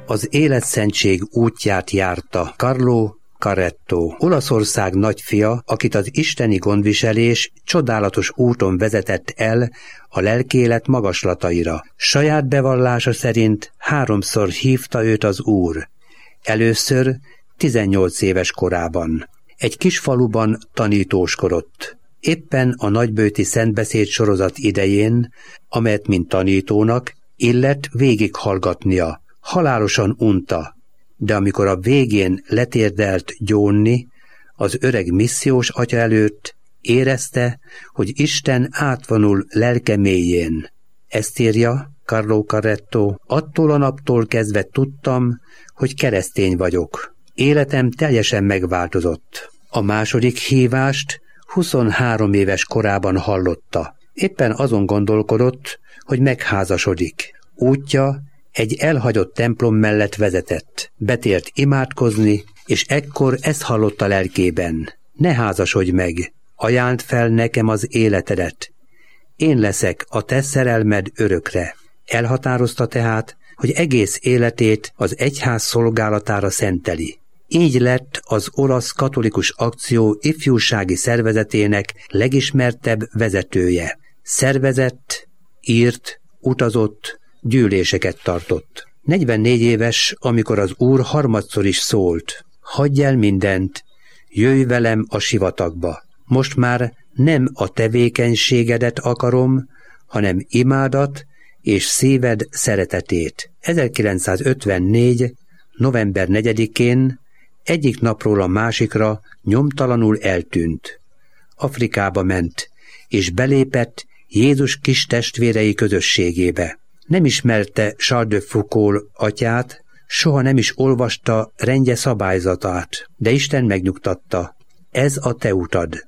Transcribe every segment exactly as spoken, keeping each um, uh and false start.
az életszentség útját járta Carlo Carretto, Olaszország nagyfia, akit az isteni gondviselés csodálatos úton vezetett el a lelkélet magaslataira. Saját bevallása szerint háromszor hívta őt az Úr. Először tizennyolc éves korában. Egy kis faluban tanítóskodott. Éppen a nagybőti szentbeszéd sorozat idején, amelyet mint tanítónak illett végighallgatnia, halálosan unta, de amikor a végén letérdelt gyónni, az öreg missziós atya előtt érezte, hogy Isten átvonul lelke mélyén. Ezt írja Carlo Carretto, attól a naptól kezdve tudtam, hogy keresztény vagyok. Életem teljesen megváltozott. A második hívást huszonhárom éves korában hallotta. Éppen azon gondolkodott, hogy megházasodik. Útja egy elhagyott templom mellett vezetett. Betért imádkozni, és ekkor ezt hallotta lelkében. Ne házasodj meg, ajánd fel nekem az életedet. Én leszek a te szerelmed örökre. Elhatározta tehát, hogy egész életét az egyház szolgálatára szenteli. Így lett az olasz katolikus akció ifjúsági szervezetének legismertebb vezetője. Szervezett, írt, utazott, gyűléseket tartott. negyvennégy éves, amikor az Úr harmadszor is szólt: hagyj el mindent, jöjj velem a sivatagba. Most már nem a tevékenységedet akarom, hanem imádat és szíved szeretetét. ezerkilencszázötvennégy. november negyedikén egyik napról a másikra nyomtalanul eltűnt. Afrikába ment, és belépett Jézus kis testvérei közösségébe. Nem ismerte Charles de Foucault atyát, soha nem is olvasta rendje szabályzatát, de Isten megnyugtatta: ez a te utad.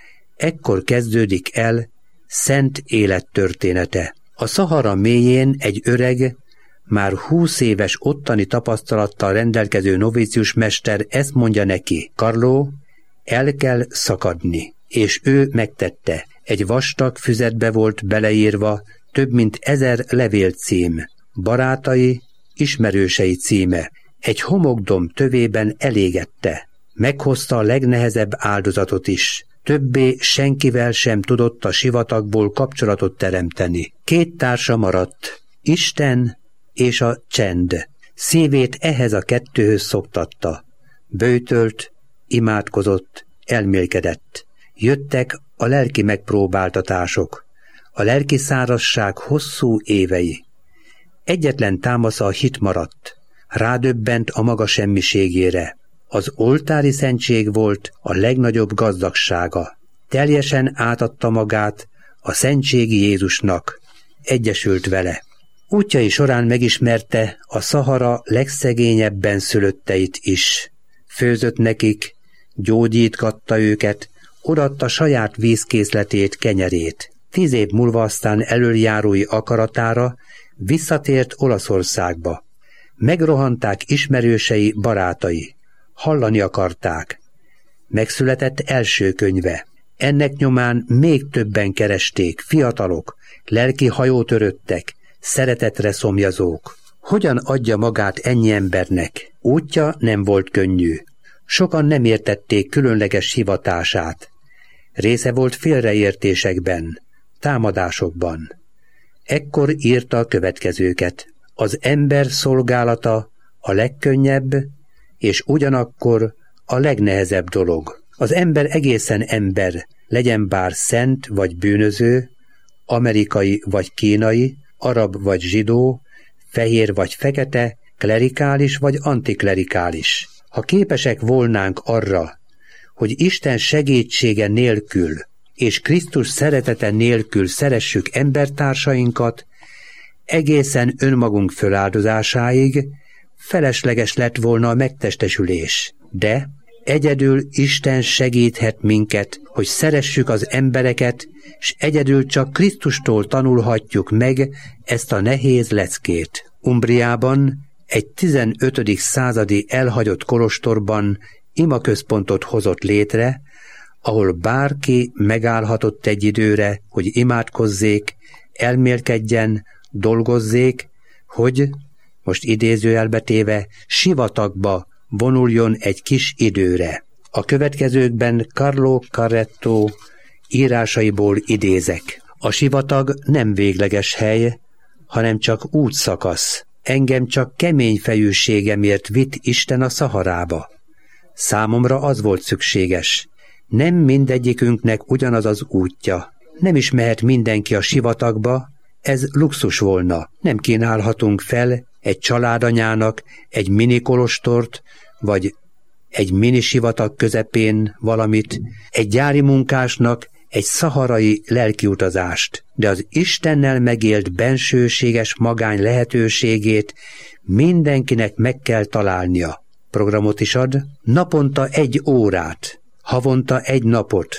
Ekkor kezdődik el szent élet története. A Szahara mélyén egy öreg, már húsz éves ottani tapasztalattal rendelkező novícius mester ezt mondja neki: Carlo, el kell szakadni. És ő megtette. Egy vastag füzetbe volt beleírva több mint ezer levélcím, barátai, ismerősei címe. Egy homokdom tövében elégette. Meghozta a legnehezebb áldozatot is. Többé senkivel sem tudott a sivatagból kapcsolatot teremteni. Két társa maradt, Isten és a csend. Szívét ehhez a kettőhöz szoktatta. Böjtölt, imádkozott, elmélkedett. Jöttek a lelki megpróbáltatások, a lelki szárazság hosszú évei. Egyetlen támasza a hit maradt, rádöbbent a maga semmiségére. Az oltári szentség volt a legnagyobb gazdagsága. Teljesen átadta magát a szentségi Jézusnak, egyesült vele. Útjai során megismerte a Szahara legszegényebben szülötteit is. Főzött nekik, gyógyítgatta őket, odaadta saját vízkészletét, kenyerét. Tíz év múlva aztán elöljárói akaratára visszatért Olaszországba. Megrohanták ismerősei, barátai. Hallani akarták. Megszületett első könyve. Ennek nyomán még többen keresték, fiatalok, lelki hajótöröttek, szeretetre szomjazók. Hogyan adja magát ennyi embernek? Útja nem volt könnyű. Sokan nem értették különleges hivatását. Része volt félreértésekben, támadásokban. Ekkor írta a következőket: az ember szolgálata a legkönnyebb, és ugyanakkor a legnehezebb dolog. Az ember egészen ember, legyen bár szent vagy bűnöző, amerikai vagy kínai, arab vagy zsidó, fehér vagy fekete, klerikális vagy antiklerikális. Ha képesek volnánk arra, hogy Isten segítsége nélkül és Krisztus szeretete nélkül szeressük embertársainkat, egészen önmagunk föláldozásáig felesleges lett volna a megtestesülés. De egyedül Isten segíthet minket, hogy szeressük az embereket, és egyedül csak Krisztustól tanulhatjuk meg ezt a nehéz leckét. Umbriában, egy tizenötödik századi elhagyott kolostorban imaközpontot hozott létre, ahol bárki megállhatott egy időre, hogy imádkozzék, elmélkedjen, dolgozzék, hogy, most idézőjelbe téve, sivatagba vonuljon egy kis időre. A következőkben Carlo Caretto írásaiból idézek. A sivatag nem végleges hely, hanem csak útszakasz. Engem csak kemény fejűségemért vitt Isten a Szaharába. Számomra az volt szükséges. Nem mindegyikünknek ugyanaz az útja. Nem is mehet mindenki a sivatagba, ez luxus volna. Nem kínálhatunk fel egy családanyának egy mini kolostort, vagy egy mini sivatag közepén valamit, egy gyári munkásnak egy szaharai lelkiutazást, de az Istennel megélt bensőséges magány lehetőségét mindenkinek meg kell találnia. Programot is ad, naponta egy órát, havonta egy napot,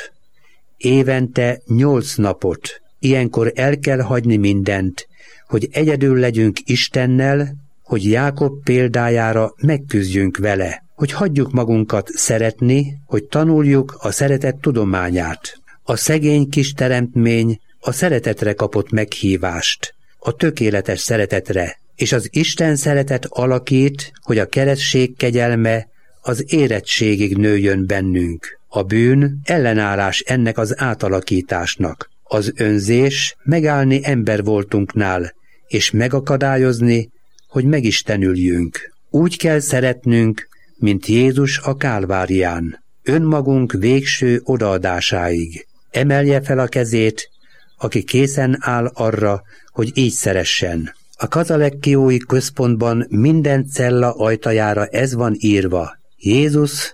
évente nyolc napot. Ilyenkor el kell hagyni mindent, hogy egyedül legyünk Istennel, hogy Jákob példájára megküzdjünk vele, hogy hagyjuk magunkat szeretni, hogy tanuljuk a szeretet tudományát. A szegény kis teremtmény a szeretetre kapott meghívást, a tökéletes szeretetre, és az Isten szeretet alakít, hogy a keresztség kegyelme az érettségig nőjön bennünk. A bűn ellenállás ennek az átalakításnak. Az önzés megállni embervoltunknál, és megakadályozni, hogy megistenüljünk. Úgy kell szeretnünk, mint Jézus a Kálvárián, önmagunk végső odaadásáig. Emelje fel a kezét, aki készen áll arra, hogy így szeressen. A Casalecchiói központban minden cella ajtajára ez van írva. Jézus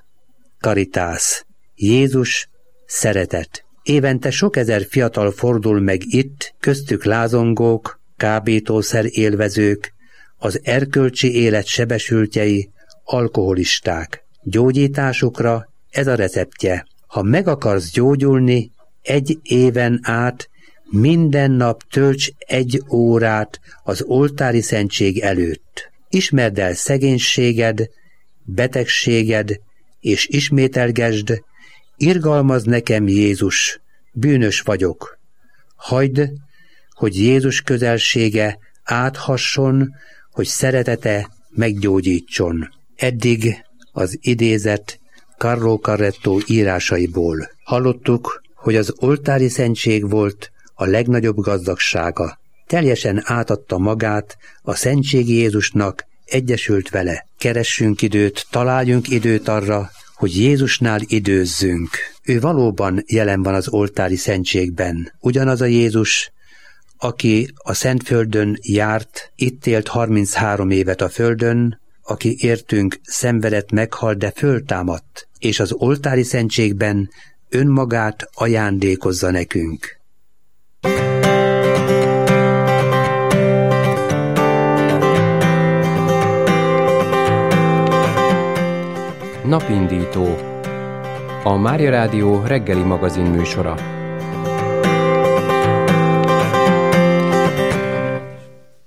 Caritas, Jézus szeretet. Évente sok ezer fiatal fordul meg itt, köztük lázongók, kábítószer élvezők, az erkölcsi élet sebesültjei, alkoholisták. Gyógyításukra ez a receptje. Ha meg akarsz gyógyulni, egy éven át minden nap tölts egy órát az oltári szentség előtt. Ismerd el szegénységed, betegséged, és ismételgesd, irgalmaz nekem Jézus, bűnös vagyok. Hagyd, hogy Jézus közelsége áthasson, hogy szeretete meggyógyítson. Eddig az idézet Carlo Caretto írásaiból. Hallottuk, hogy az oltári szentség volt a legnagyobb gazdagsága. Teljesen átadta magát a szentségi Jézusnak, egyesült vele. Keressünk időt, találjunk időt arra, hogy Jézusnál időzzünk. Ő valóban jelen van az oltári szentségben. Ugyanaz a Jézus, aki a Szentföldön járt, itt élt harminchárom évet a földön, aki értünk szenvedett, meghalt, de föltámadt, és az oltári szentségben önmagát ajándékozza nekünk. Napindító. A Mária Rádió reggeli magazin műsora.